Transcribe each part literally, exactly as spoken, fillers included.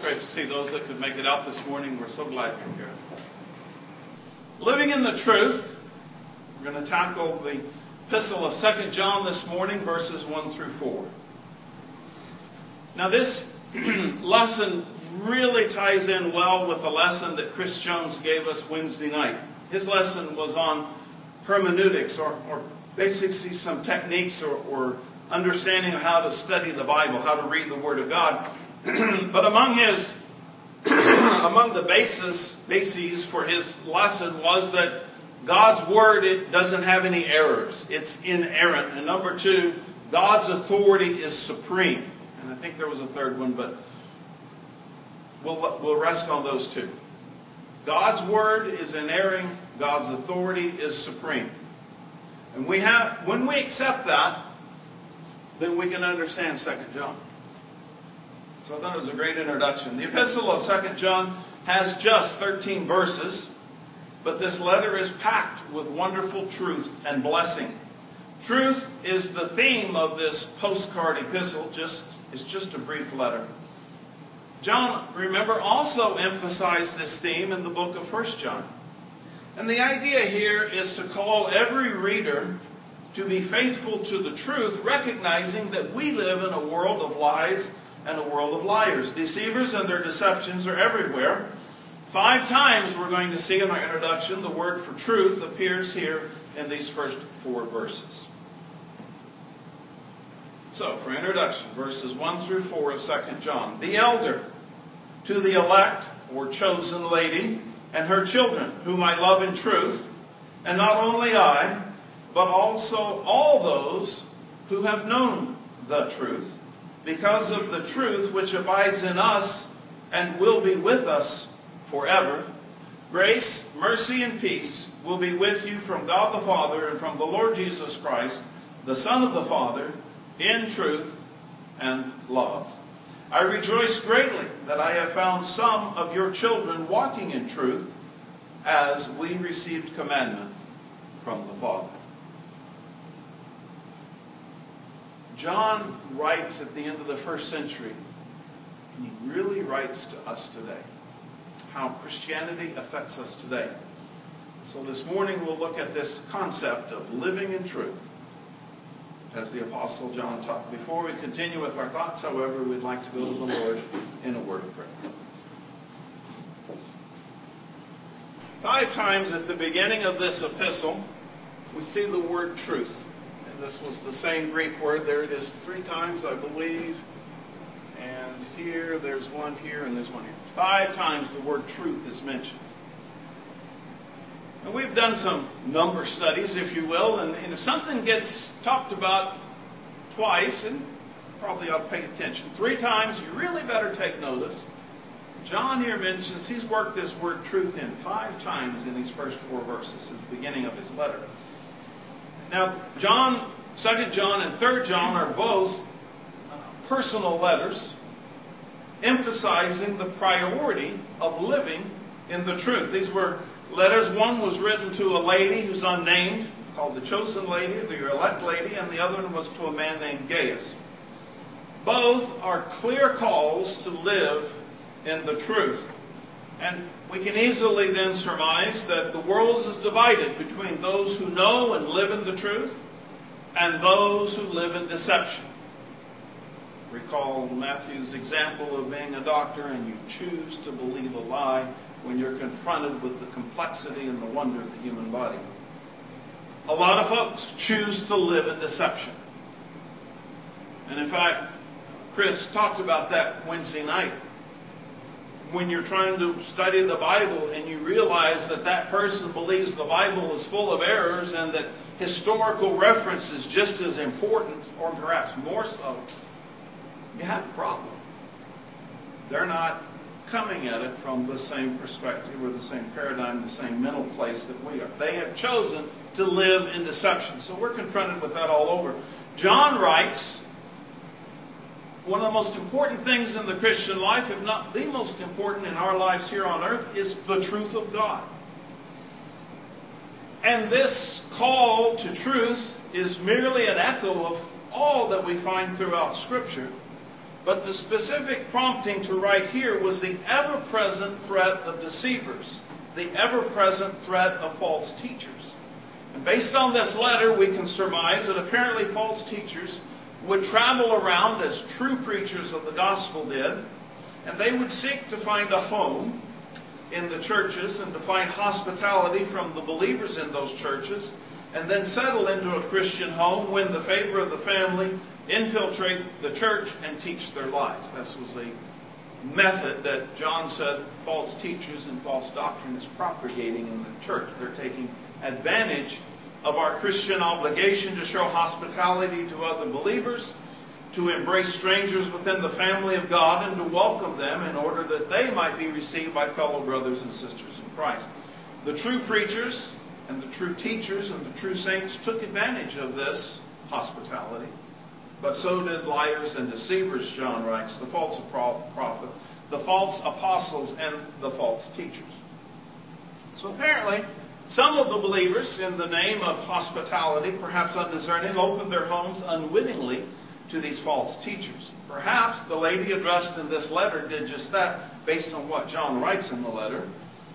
great to see those that could make it out this morning. We're so glad you're here. Living in the truth, we're going to tackle the epistle of Second John this morning, verses one through four. Now this lesson really ties in well with the lesson that Chris Jones gave us Wednesday night. His lesson was on hermeneutics, or, or basically some techniques or, or understanding of how to study the Bible, how to read the Word of God. But among his, among the basis, bases for his lesson was that God's Word, it doesn't have any errors. It's inerrant. And number two, God's authority is supreme. And I think there was a third one, but we'll, we'll rest on those two. God's Word is inerring. God's authority is supreme. And we have, when we accept that, then we can understand Second John. So I thought it was a great introduction. The epistle of Second John has just thirteen verses, but this letter is packed with wonderful truth and blessing. Truth is the theme of this postcard epistle. Just It's just a brief letter. John, remember, also emphasized this theme in the book of First John. And the idea here is to call every reader to be faithful to the truth, recognizing that we live in a world of lies and a world of liars. Deceivers and their deceptions are everywhere. Five times we're going to see in our introduction the word for truth appears here in these first four verses. So, for introduction, verses one through four of Second John. The elder, to the elect, or chosen lady, and her children, whom I love in truth, and not only I, but also all those who have known the truth, because of the truth which abides in us and will be with us forever. Grace, mercy, and peace will be with you from God the Father and from the Lord Jesus Christ, the Son of the Father, in truth and love. I rejoice greatly that I have found some of your children walking in truth, as we received commandment from the Father. John writes at the end of the first century, and he really writes to us today, how Christianity affects us today. So this morning we'll look at this concept of living in truth, as the Apostle John taught. Before we continue with our thoughts, however, we'd like to go to the Lord in a word of prayer. Five times at the beginning of this epistle, we see the word truth. And this was the same Greek word. There it is three times, I believe. And here, there's one here, and there's one here. Five times the word truth is mentioned. And we've done some number studies, if you will, and, and if something gets talked about twice, and probably ought to pay attention, three times, you really better take notice. John here mentions he's worked this word truth in five times in these first four verses at the beginning of his letter. Now, John, Second John and Third John are both personal letters emphasizing the priority of living in the truth. These were letters. One was written to a lady who's unnamed, called the chosen lady, the elect lady, and the other one was to a man named Gaius. Both are clear calls to live in the truth. And we can easily then surmise that the world is divided between those who know and live in the truth and those who live in deception. Recall Matthew's example of being a doctor and you choose to believe a lie when you're confronted with the complexity and the wonder of the human body. A lot of folks choose to live in deception. And in fact, Chris talked about that Wednesday night. When you're trying to study the Bible and you realize that that person believes the Bible is full of errors and that historical reference is just as important, or perhaps more so, you have a problem. They're not coming at it from the same perspective or the same paradigm, the same mental place that we are. They have chosen to live in deception. So we're confronted with that all over. John writes, one of the most important things in the Christian life, if not the most important in our lives here on earth, is the truth of God. And this call to truth is merely an echo of all that we find throughout Scripture. But the specific prompting to write here was the ever-present threat of deceivers, the ever-present threat of false teachers. And based on this letter, we can surmise that apparently false teachers would travel around as true preachers of the gospel did, and they would seek to find a home in the churches and to find hospitality from the believers in those churches, and then settle into a Christian home, win the favor of the family, infiltrate the church, and teach their lies. This was a method that John said false teachers and false doctrine is propagating in the church. They're taking advantage of our Christian obligation to show hospitality to other believers, to embrace strangers within the family of God, and to welcome them in order that they might be received by fellow brothers and sisters in Christ. The true preachers and the true teachers and the true saints took advantage of this hospitality. But so did liars and deceivers, John writes, the false prophet, the false apostles, and the false teachers. So apparently, some of the believers, in the name of hospitality, perhaps undiscerning, opened their homes unwittingly to these false teachers. Perhaps the lady addressed in this letter did just that, based on what John writes in the letter.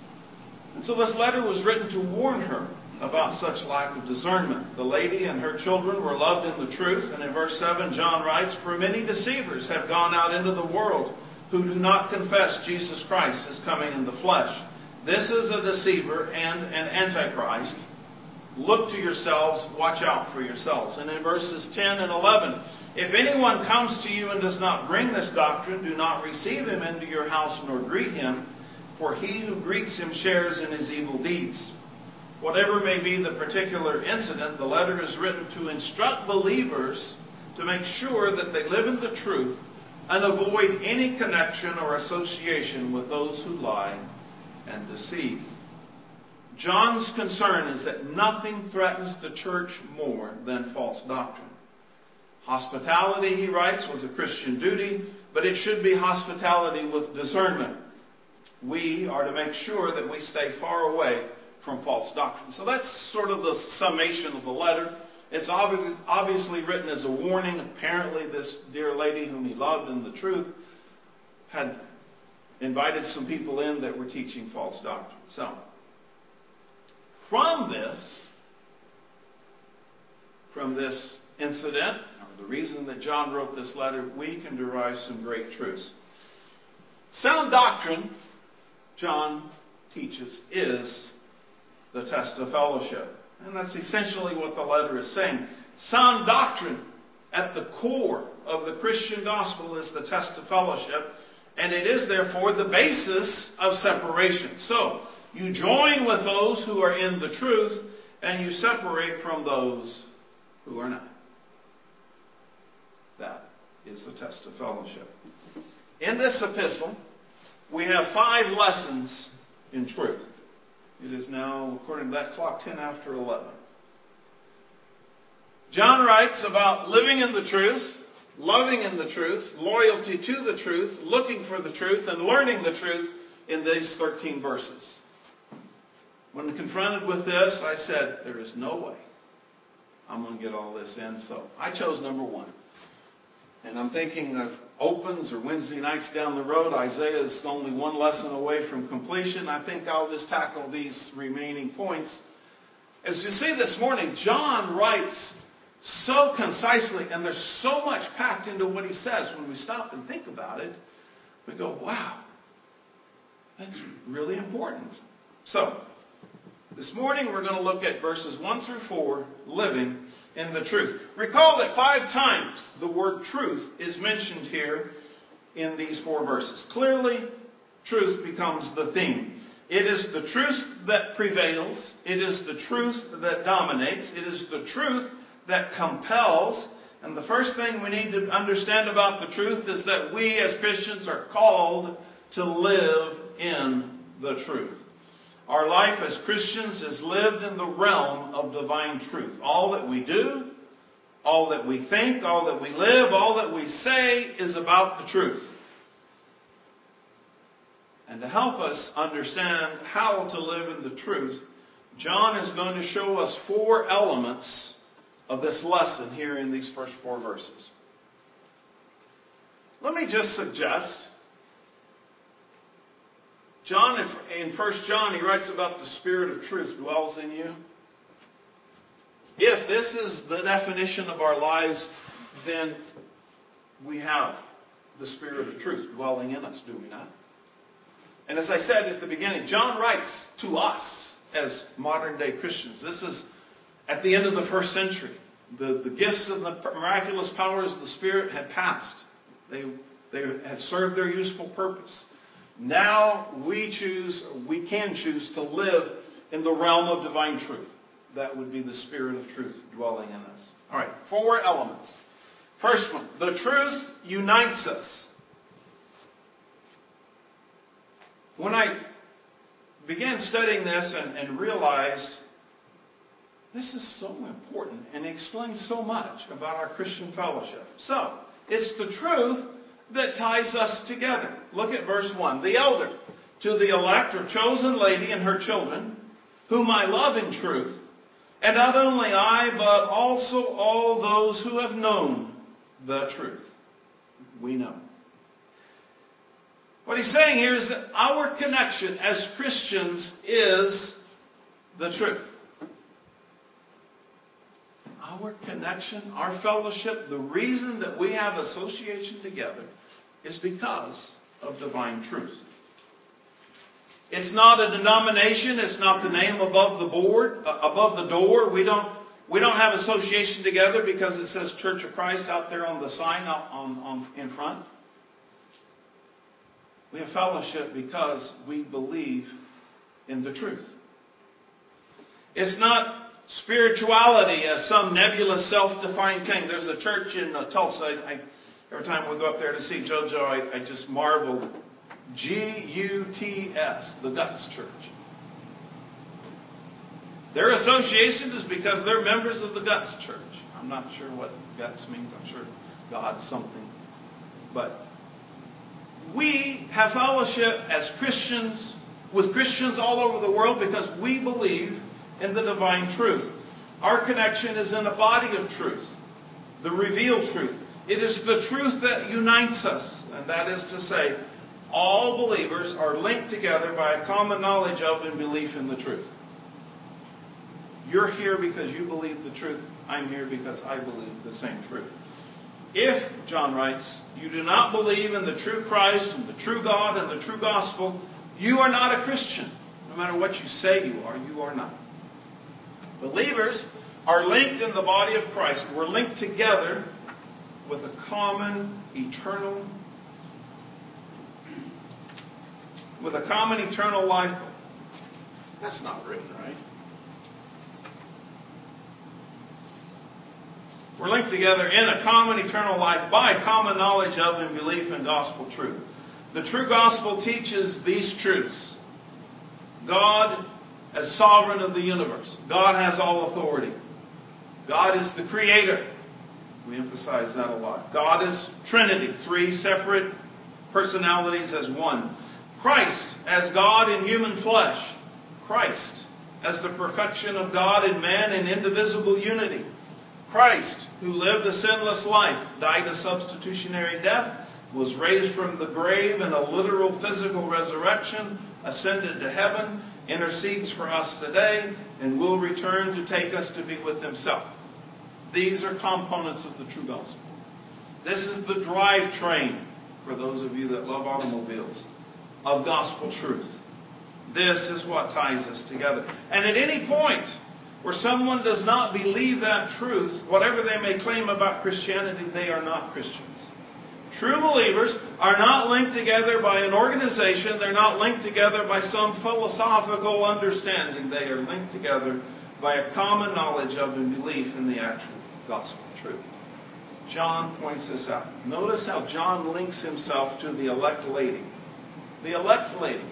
And so this letter was written to warn her about such lack of discernment. The lady and her children were loved in the truth, and in verse seven John writes, "For many deceivers have gone out into the world who do not confess Jesus Christ is coming in the flesh. This is a deceiver and an antichrist. Look to yourselves, watch out for yourselves." And in verses ten and eleven, "If anyone comes to you and does not bring this doctrine, do not receive him into your house nor greet him, for he who greets him shares in his evil deeds." Whatever may be the particular incident, the letter is written to instruct believers to make sure that they live in the truth and avoid any connection or association with those who lie and deceive. John's concern is that nothing threatens the church more than false doctrine. Hospitality, he writes, was a Christian duty, but it should be hospitality with discernment. We are to make sure that we stay far away from false doctrine. So that's sort of the summation of the letter. It's obviously written as a warning. Apparently this dear lady whom he loved in the truth had invited some people in that were teaching false doctrine. So, from this, from this incident, or the reason that John wrote this letter, we can derive some great truths. Sound doctrine, John teaches, is the test of fellowship. And that's essentially what the letter is saying. Sound doctrine at the core of the Christian gospel is the test of fellowship, and it is therefore the basis of separation. So, you join with those who are in the truth, and you separate from those who are not. That is the test of fellowship. In this epistle, we have five lessons in truth. It is now, according to that clock, ten after eleven. John writes about living in the truth, loving in the truth, loyalty to the truth, looking for the truth, and learning the truth in these thirteen verses. When confronted with this, I said, there is no way I'm going to get all this in. So I chose number one. And I'm thinking of Opens or Wednesday nights down the road. Isaiah is only one lesson away from completion. I think I'll just tackle these remaining points. As you see this morning, John writes so concisely, and there's so much packed into what he says. When we stop and think about it, we go, wow, that's really important. So, this morning we're going to look at verses one through four, living in the truth. Recall that five times the word truth is mentioned here in these four verses. Clearly, truth becomes the theme. It is the truth that prevails. It is the truth that dominates. It is the truth that compels. And the first thing we need to understand about the truth is that we as Christians are called to live in the truth. Our life as Christians is lived in the realm of divine truth. All that we do, all that we think, all that we live, all that we say is about the truth. And to help us understand how to live in the truth, John is going to show us four elements of this lesson here in these first four verses. Let me just suggest, John, in First John, he writes about the Spirit of truth dwells in you. If this is the definition of our lives, then we have the Spirit of truth dwelling in us, do we not? And as I said at the beginning, John writes to us as modern day Christians. This is at the end of the first century. The, the gifts and the miraculous powers of the Spirit had passed. They, they had served their useful purpose. Now we choose, we can choose to live in the realm of divine truth. That would be the Spirit of truth dwelling in us. All right, four elements. First one, the truth unites us. When I began studying this and, and realized this is so important and explains so much about our Christian fellowship. So, it's the truth that ties us together. Look at verse one. The elder, to the elect or chosen lady and her children, whom I love in truth, and not only I, but also all those who have known the truth. We know. What he's saying here is that our connection as Christians is the truth. Our connection, our fellowship, the reason that we have association together is because of divine truth. It's not a denomination. It's not the name above the board, uh, above the door. We don't we don't have association together because it says Church of Christ out there on the sign out on, on in front. We have fellowship because we believe in the truth. It's not spirituality as some nebulous, self-defined thing. There's a church in uh, Tulsa. I, every time we go up there to see JoJo, I, I just marvel. G U T S, the Guts Church. Their association is because they're members of the Guts Church. I'm not sure what guts means. I'm sure God's something. But we have fellowship as Christians with Christians all over the world because we believe in the divine truth. Our connection is in a body of truth, the revealed truth. It is the truth that unites us, and that is to say, all believers are linked together by a common knowledge of and belief in the truth. You're here because you believe the truth. I'm here because I believe the same truth. If, John writes, you do not believe in the true Christ and the true God and the true gospel, you are not a Christian. No matter what you say you are, you are not. Believers are linked in the body of Christ. We're linked together with a common, eternal, with a common, eternal life. That's not written right. We're linked together in a common, eternal life by common knowledge of and belief in gospel truth. The true gospel teaches these truths. God as sovereign of the universe. God has all authority. God is the creator. We emphasize that a lot. God is Trinity, three separate personalities as one. Christ as God in human flesh. Christ as the perfection of God in man in indivisible unity. Christ, who lived a sinless life, died a substitutionary death, was raised from the grave in a literal physical resurrection, ascended to heaven, intercedes for us today, and will return to take us to be with Himself. These are components of the true gospel. This is the drivetrain, for those of you that love automobiles, of gospel truth. This is what ties us together. And at any point where someone does not believe that truth, whatever they may claim about Christianity, they are not Christians. True believers are not linked together by an organization. They're not linked together by some philosophical understanding. They are linked together by a common knowledge of and belief in the actual gospel truth. John points this out. Notice how John links himself to the elect lady. The elect lady.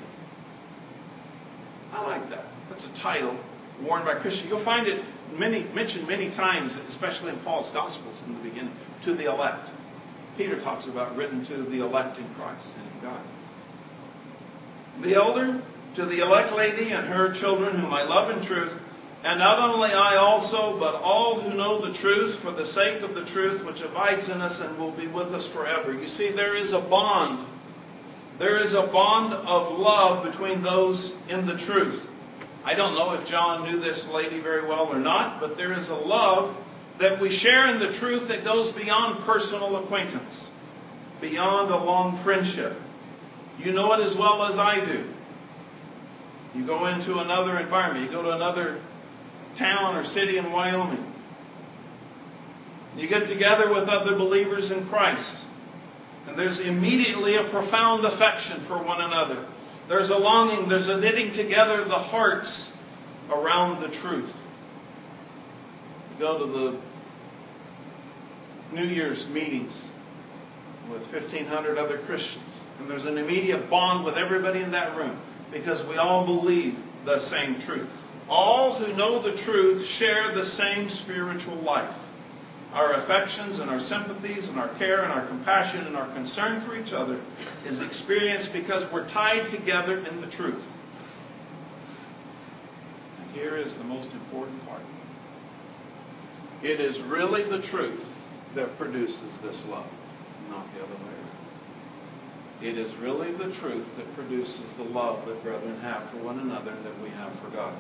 I like that. That's a title worn by Christians. You'll find it many mentioned many times, especially in Paul's Gospels in the beginning, to the elect. Peter talks about written to the elect in Christ and in God. The elder, to the elect lady and her children, whom I love in truth, And not only I also, but all who know the truth, for the sake of the truth which abides in us and will be with us forever. You see, there is a bond. There is a bond of love between those in the truth. I don't know if John knew this lady very well or not, but there is a love that we share in the truth that goes beyond personal acquaintance, beyond a long friendship. You know it as well as I do. You go into another environment. You go to another town or city in Wyoming. You get together with other believers in Christ. And there's immediately a profound affection for one another. There's a longing, there's a knitting together of the hearts around the truth. You go to the New Year's meetings with fifteen hundred other Christians. And there's an immediate bond with everybody in that room because we all believe the same truth. All who know the truth share the same spiritual life. Our affections and our sympathies and our care and our compassion and our concern for each other is experienced because we're tied together in the truth. And here is the most important part. It is really the truth that produces this love, not the other way around. It is really the truth that produces the love that brethren have for one another and that we have for God.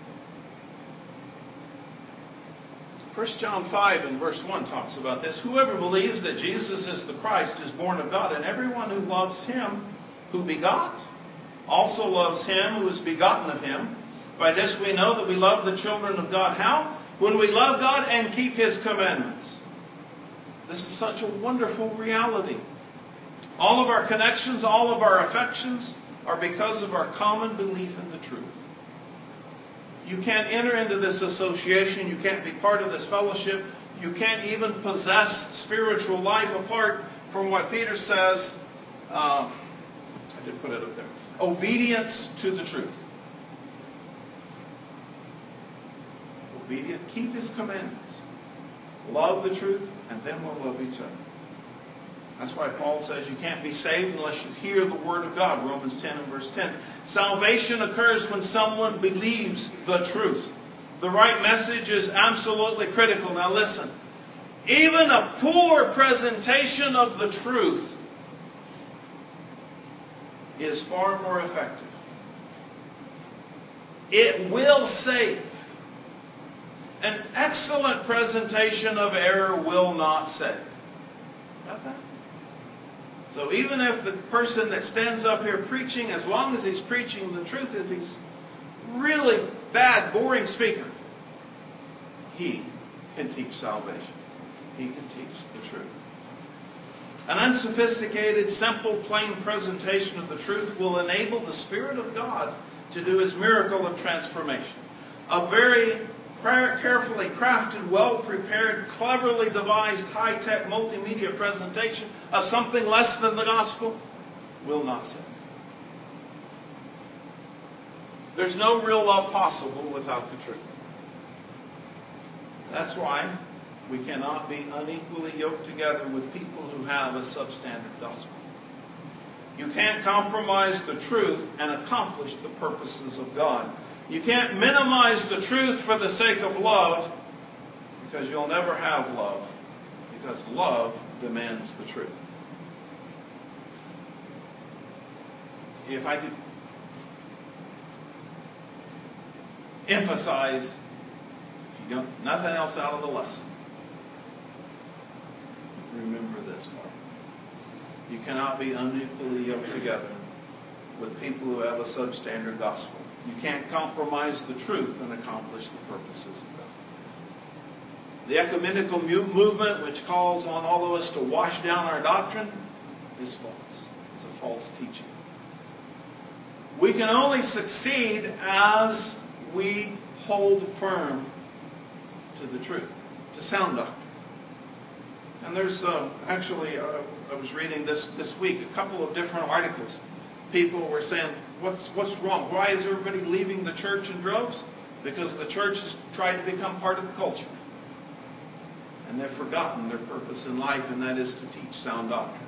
First John five and verse one talks about this. Whoever believes that Jesus is the Christ is born of God, and everyone who loves Him who begot also loves Him who is begotten of Him. By this we know that we love the children of God. How? When we love God and keep His commandments. This is such a wonderful reality. All of our connections, all of our affections are because of our common belief in the truth. You can't enter into this association. You can't be part of this fellowship. You can't even possess spiritual life apart from what Peter says. Uh, I did put it up there. Obedience to the truth. Obedient. Keep His commandments. Love the truth, and then we'll love each other. That's why Paul says you can't be saved unless you hear the Word of God. Romans ten and verse ten. Salvation occurs when someone believes the truth. The right message is absolutely critical. Now listen. Even a poor presentation of the truth is far more effective. It will save. An excellent presentation of error will not save. Got that? So even if the person that stands up here preaching, as long as he's preaching the truth, if he's really bad, boring speaker, he can teach salvation. He can teach the truth. An unsophisticated, simple, plain presentation of the truth will enable the Spirit of God to do His miracle of transformation. A very carefully crafted, well-prepared, cleverly devised, high-tech multimedia presentation of something less than the gospel will not save. There's no real love possible without the truth. That's why we cannot be unequally yoked together with people who have a substandard gospel. You can't compromise the truth and accomplish the purposes of God. You can't minimize the truth for the sake of love, because you'll never have love, because love demands the truth. If I could emphasize, if you got nothing else out of the lesson, remember this part. You cannot be unequally yoked together with people who have a substandard gospel. You can't compromise the truth and accomplish the purposes of God. The ecumenical movement, which calls on all of us to wash down our doctrine, is false. It's a false teaching. We can only succeed as we hold firm to the truth, to sound doctrine. And there's uh, actually, uh, I was reading this this week, a couple of different articles. People were saying, what's what's wrong? Why is everybody leaving the church in droves? Because the church has tried to become part of the culture. And they've forgotten their purpose in life, and that is to teach sound doctrine.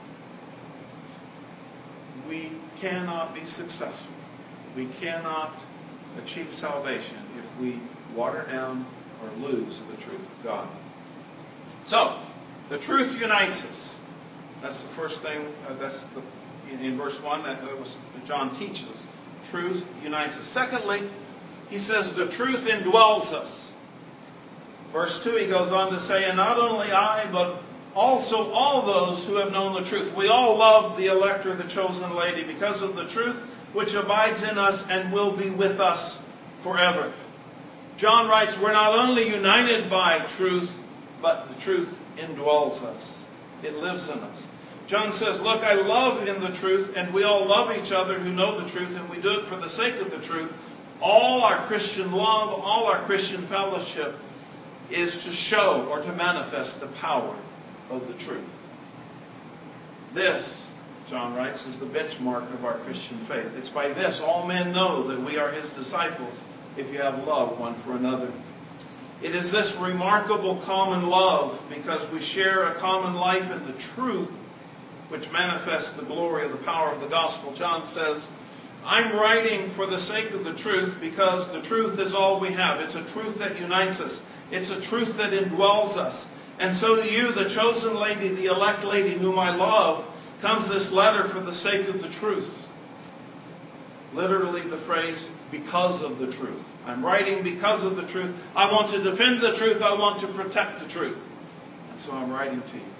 We cannot be successful. We cannot achieve salvation if we water down or lose the truth of God. So, the truth unites us. That's the first thing. Uh, that's the, in, in verse one that, that was that John teaches. Truth unites us. Secondly, he says the truth indwells us. Verse two, he goes on to say, and not only I, but also all those who have known the truth. We all love the elect or the chosen lady because of the truth which abides in us and will be with us forever. John writes, we're not only united by truth, but the truth indwells us. It lives in us. John says, look, I love in the truth, and we all love each other who know the truth, and we do it for the sake of the truth. All our Christian love, all our Christian fellowship is to show or to manifest the power of the truth. This, John writes, is the benchmark of our Christian faith. It's by this all men know that we are His disciples, if you have love one for another. It is this remarkable common love, because we share a common life in the truth, which manifests the glory of the power of the gospel. John says, I'm writing for the sake of the truth, because the truth is all we have. It's a truth that unites us. It's a truth that indwells us. And so to you, the chosen lady, the elect lady whom I love, comes this letter for the sake of the truth. Literally the phrase, because of the truth. I'm writing because of the truth. I want to defend the truth. I want to protect the truth. And so I'm writing to you.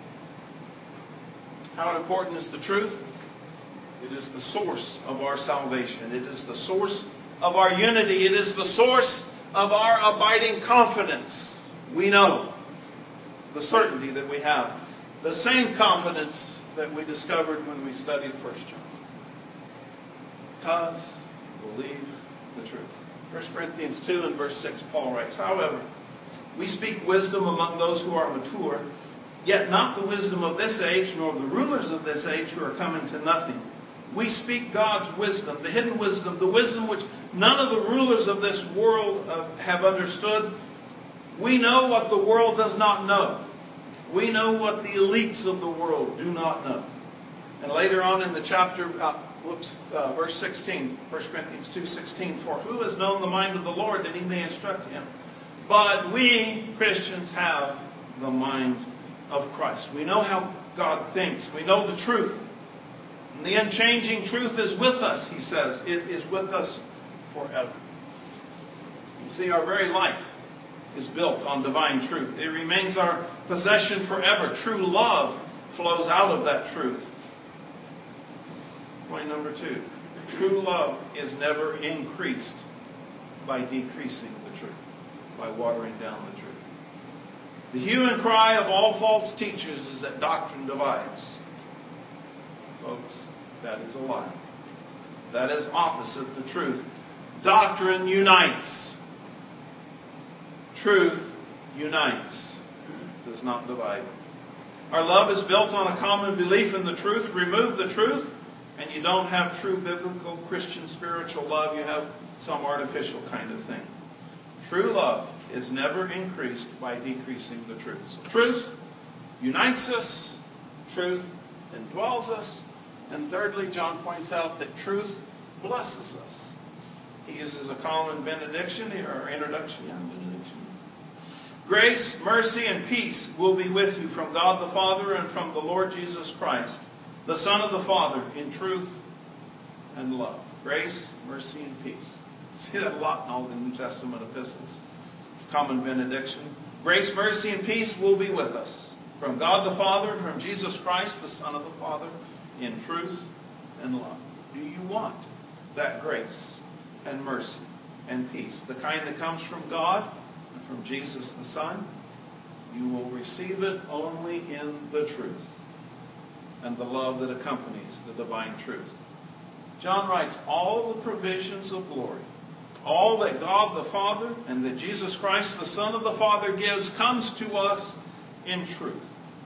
How important is the truth? It is the source of our salvation. It is the source of our unity. It is the source of our abiding confidence. We know the certainty that we have. The same confidence that we discovered when we studied First John. Because believe the truth. First Corinthians two and verse six, Paul writes, however, we speak wisdom among those who are mature, yet not the wisdom of this age, nor the rulers of this age who are coming to nothing. We speak God's wisdom, the hidden wisdom, the wisdom which none of the rulers of this world uh, have understood. We know what the world does not know. We know what the elites of the world do not know. And later on in the chapter, uh, whoops, uh, verse sixteen, First Corinthians two sixteen, for who has known the mind of the Lord that He may instruct him? But we Christians have the mind of Christ. We know how God thinks. We know the truth. And the unchanging truth is with us, he says. It is with us forever. You see, our very life is built on divine truth. It remains our possession forever. True love flows out of that truth. Point number two. True love is never increased by decreasing the truth, by watering down the truth. The hue and cry of all false teachers is that doctrine divides. Folks, that is a lie. That is opposite the truth. Doctrine unites. Truth unites. Does not divide. Our love is built on a common belief in the truth. Remove the truth, and you don't have true biblical Christian spiritual love. You have some artificial kind of thing. True love is never increased by decreasing the truth. So truth unites us. Truth indwells us. And thirdly, John points out that truth blesses us. He uses a common benediction here, or introduction. Yeah, benediction. Grace, mercy, and peace will be with you from God the Father and from the Lord Jesus Christ, the Son of the Father, in truth and love. Grace, mercy, and peace. See that a lot in all the New Testament epistles. It's a common benediction. Grace, mercy, and peace will be with us from God the Father, from Jesus Christ, the Son of the Father, in truth and love. Do you want that grace and mercy and peace? The kind that comes from God and from Jesus the Son? You will receive it only in the truth and the love that accompanies the divine truth. John writes, all the provisions of glory, all that God the Father and that Jesus Christ, the Son of the Father, gives comes to us in truth.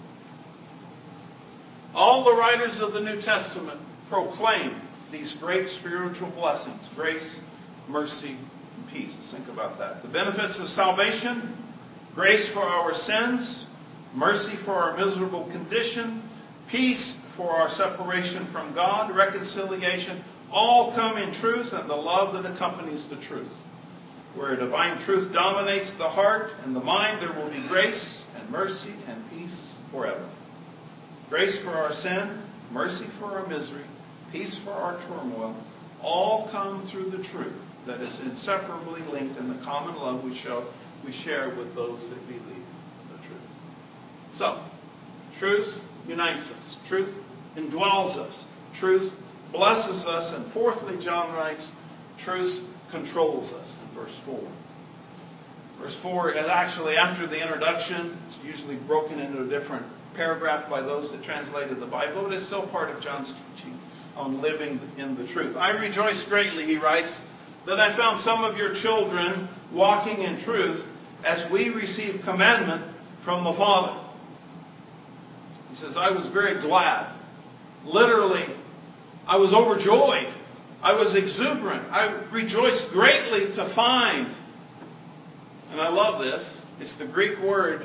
All the writers of the New Testament proclaim these great spiritual blessings, grace, mercy, and peace. Think about that. The benefits of salvation, grace for our sins, mercy for our miserable condition, peace for our separation from God, reconciliation, all come in truth and the love that accompanies the truth. Where divine truth dominates the heart and the mind, there will be grace and mercy and peace forever. Grace for our sin, mercy for our misery, peace for our turmoil, all come through the truth that is inseparably linked in the common love we show we share with those that believe the truth. So, truth unites us. Truth indwells us. Truth blesses us. And fourthly, John writes, truth controls us in verse four. Verse four is actually after the introduction. It's usually broken into a different paragraph by those that translated the Bible, but it's still part of John's teaching on living in the truth. I rejoice greatly, he writes, that I found some of your children walking in truth as we receive commandment from the Father. He says, I was very glad. Literally, I was overjoyed. I was exuberant. I rejoiced greatly to find. And I love this. It's the Greek word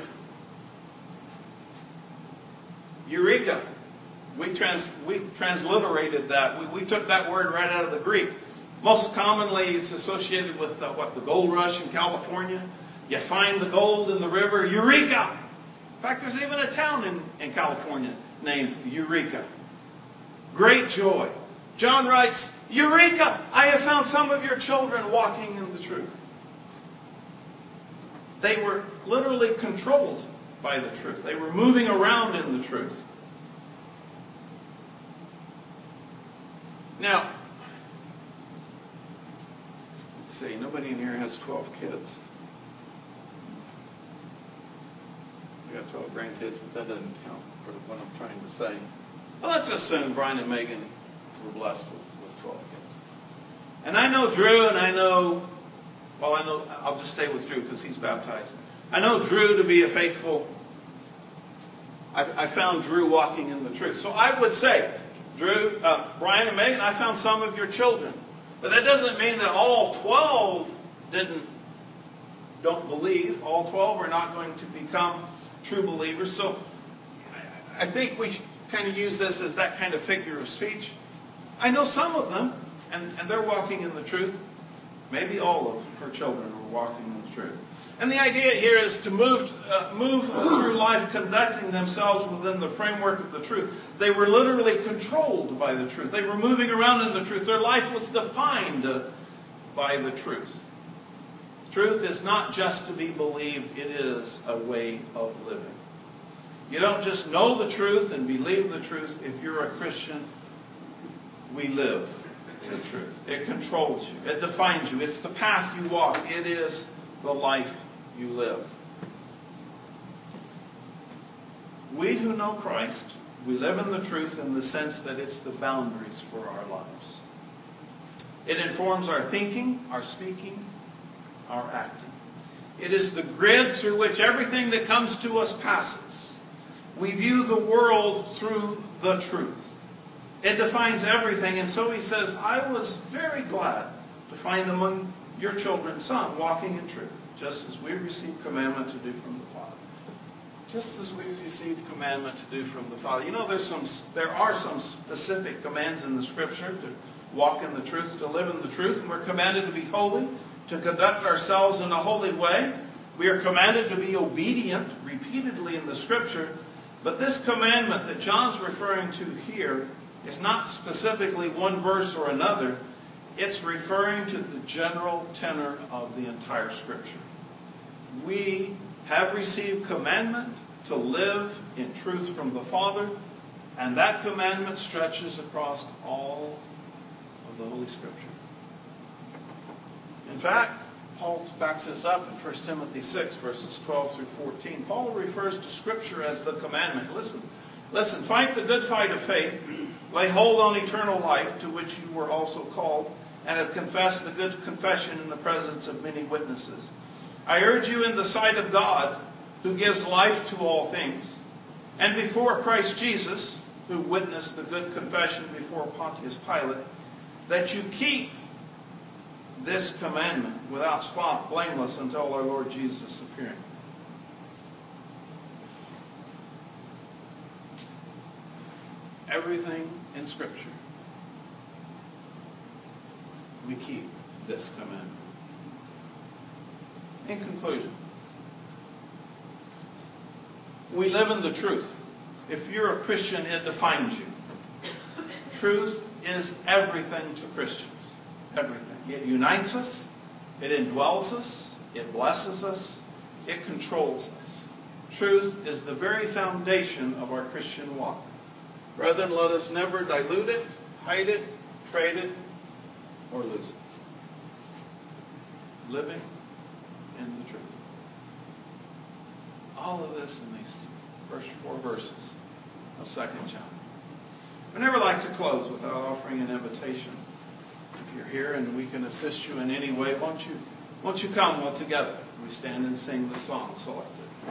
eureka. We, trans, we transliterated that. We, we took that word right out of the Greek. Most commonly, it's associated with the, what, the gold rush in California. You find the gold in the river, Eureka! In fact, there's even a town in, in California named Eureka. Great joy. John writes, Eureka! I have found some of your children walking in the truth. They were literally controlled by the truth. They were moving around in the truth. Now, let's see, nobody in here has twelve kids. We got twelve grandkids, but that doesn't count for what I'm trying to say. Well, let's assume Brian and Megan were blessed with, with twelve kids. And I know Drew, and I know, well, I know, I'll just stay with Drew because he's baptized. I know Drew to be a faithful, I, I found Drew walking in the truth. So I would say, Drew, uh, Brian and Megan, I found some of your children. But that doesn't mean that all twelve didn't, don't believe. All twelve are not going to become true believers. So I think we kind of use this as that kind of figure of speech. I know some of them, and, and they're walking in the truth. Maybe all of her children are walking in the truth. And the idea here is to move, uh, move through life conducting themselves within the framework of the truth. They were literally controlled by the truth. They were moving around in the truth. Their life was defined uh, by the truth. Truth is not just to be believed. It is a way of living. You don't just know the truth and believe the truth. If you're a Christian, we live the truth. It controls you. It defines you. It's the path you walk. It is the life you live. We who know Christ, we live in the truth in the sense that it's the boundaries for our lives. It informs our thinking, our speaking, our acting. It is the grid through which everything that comes to us passes. We view the world through the truth. It defines everything. And so he says, I was very glad to find among your children some walking in truth, just as we received commandment to do from the Father. Just as we received commandment to do from the Father. You know, there's some, there are some specific commands in the Scripture to walk in the truth, to live in the truth. And we're commanded to be holy, to conduct ourselves in a holy way. We are commanded to be obedient repeatedly in the Scripture. But this commandment that John's referring to here is not specifically one verse or another. It's referring to the general tenor of the entire Scripture. We have received commandment to live in truth from the Father, and that commandment stretches across all of the Holy Scripture. In fact, Paul backs this up in First Timothy six, verses twelve through fourteen. Paul refers to Scripture as the commandment. Listen, listen, fight the good fight of faith, lay hold on eternal life, to which you were also called, and have confessed the good confession in the presence of many witnesses. I urge you in the sight of God, who gives life to all things, and before Christ Jesus, who witnessed the good confession before Pontius Pilate, that you keep this commandment without spot, blameless, until our Lord Jesus appearing. Everything in Scripture, we keep this commandment. In conclusion, we live in the truth. If you're a Christian, it defines you. Truth is everything to Christians. Everything. It unites us. It indwells us. It blesses us. It controls us. Truth is the very foundation of our Christian walk. Brethren, let us never dilute it, hide it, trade it, or lose it. Living in the truth. All of this in these first four verses of Second John. I never like to close without offering an invitation. If you're here and we can assist you in any way, won't you, won't you come all together? We stand and sing the song selected.